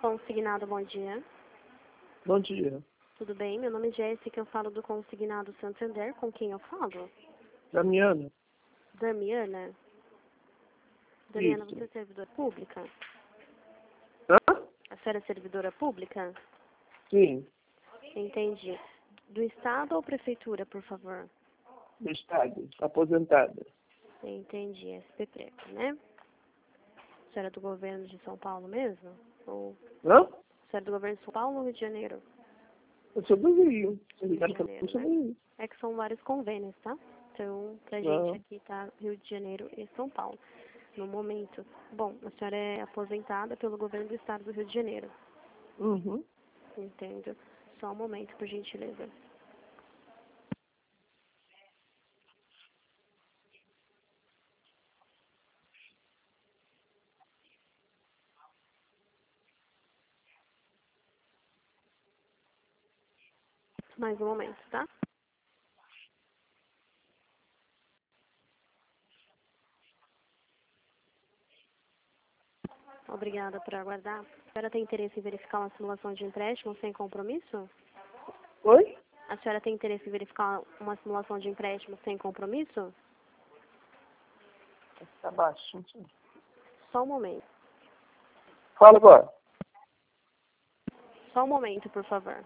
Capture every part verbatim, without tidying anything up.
Consignado, bom dia. Bom dia. Tudo bem? Meu nome é Jéssica, eu falo do Consignado Santander. Com quem eu falo? Damiana? Damiana? Damiana, Isso. você é servidora pública? Hã? A senhora é servidora pública? Sim. Entendi. Do Estado ou Prefeitura, por favor? Do Estado. Aposentada. Entendi. S P Preto, né? A senhora é do governo de São Paulo mesmo? Ou Hã? a senhora é do governo de São Paulo ou Rio de Janeiro? Eu sou do Rio. Rio de Janeiro, Eu sou né? do Rio. É que são vários convênios, tá? Então, pra gente Não. aqui tá Rio de Janeiro e São Paulo, no momento. Bom, a senhora é aposentada pelo governo do estado do Rio de Janeiro. Uhum. Entendo. Só um momento, por gentileza. Mais um momento, tá? Obrigada por aguardar. A senhora tem interesse em verificar uma simulação de empréstimo sem compromisso? Oi? A senhora tem interesse em verificar uma simulação de empréstimo sem compromisso? Tá baixo. Só um momento. Fala agora. Só um momento, por favor.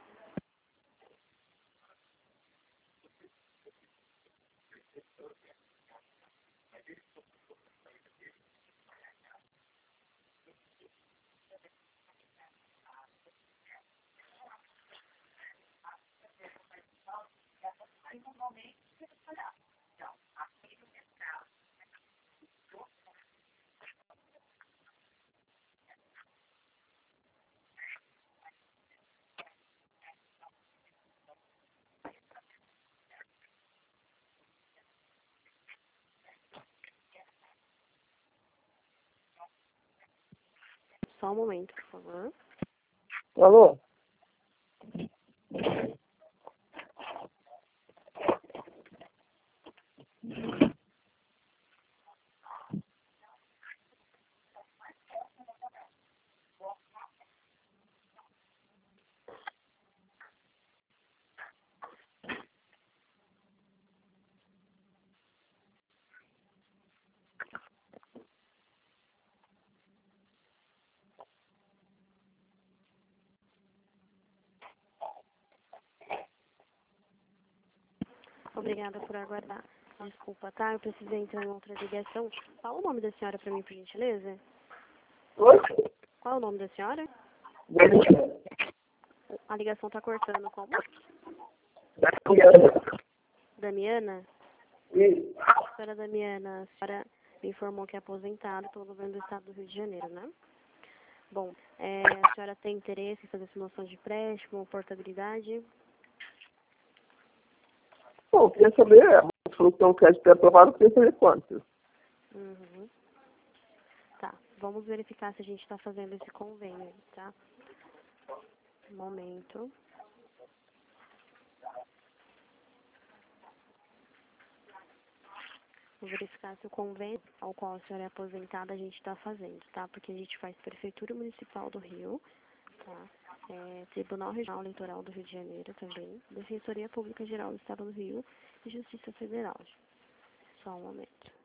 Só um momento, por favor. Alô? Obrigada por aguardar. Desculpa, tá? Eu precisei entrar em outra ligação. Fala o nome da senhora para mim, por gentileza. Oi? Qual é o nome da senhora? Damiana. A ligação tá cortando. Como? Damiana. Damiana? Isso. Senhora Damiana, a senhora me informou que é aposentada pelo governo do estado do Rio de Janeiro, né? Bom, é, a senhora tem interesse em fazer simulação de empréstimo ou portabilidade? Bom, queria saber, a moça falou que tem um crédito aprovado, queria saber quanto. Uhum. Tá, vamos verificar se a gente está fazendo esse convênio, tá? Um momento. Vou verificar se o convênio ao qual a senhora é aposentada a gente está fazendo, tá? Porque a gente faz Prefeitura Municipal do Rio, tá? É, Tribunal Regional Eleitoral do Rio de Janeiro também, Defensoria Pública Geral do Estado do Rio e Justiça Federal. Só um momento.